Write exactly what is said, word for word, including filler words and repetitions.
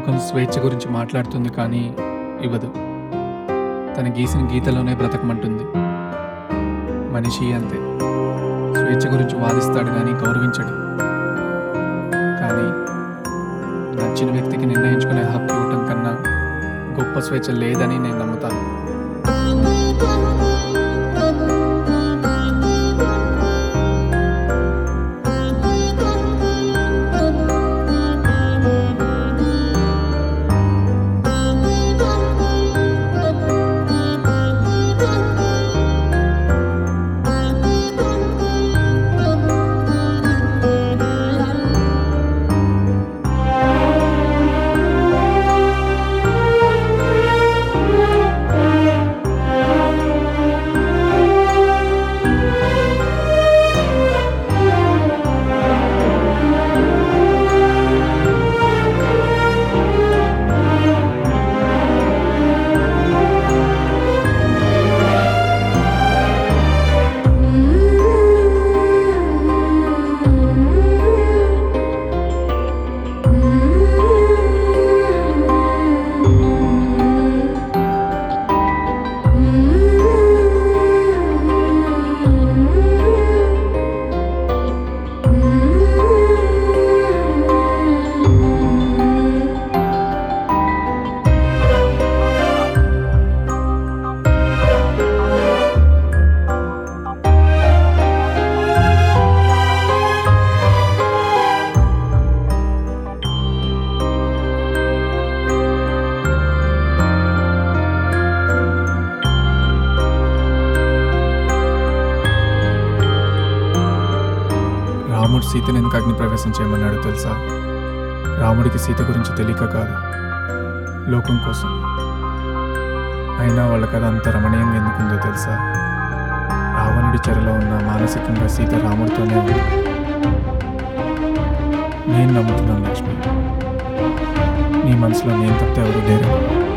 లోకం స్వేచ్ఛ గురించి మాట్లాడుతుంది కానీ ఇవ్వదు. తన గీసిన గీతలోనే బ్రతకమంటుంది. మనిషి అంతే, స్వేచ్ఛ గురించి వాదిస్తాడు కానీ గౌరవించడు. కానీ నచ్చిన వ్యక్తికి నిర్ణయించుకునే హక్కు ఇవ్వటం కన్నా గొప్ప స్వేచ్ఛ లేదని నేను నమ్ముతాను. రాముడు సీతను ఎందుకు అగ్ని ప్రవేశం చేయమన్నాడు తెలుసా? రాముడికి సీత గురించి తెలియక కాదు, లోకం కోసం. అయినా వాళ్ళ కథ అంత రమణీయంగా ఎందుకుందో తెలుసా? రావణుడి చెరలో ఉన్న మానసికంగా సీత రాముడితోనే ఉంది. నేను నమ్ముతున్నాను లక్ష్మి, నీ మనసులో నేను తప్ప ఎవరు లేరు.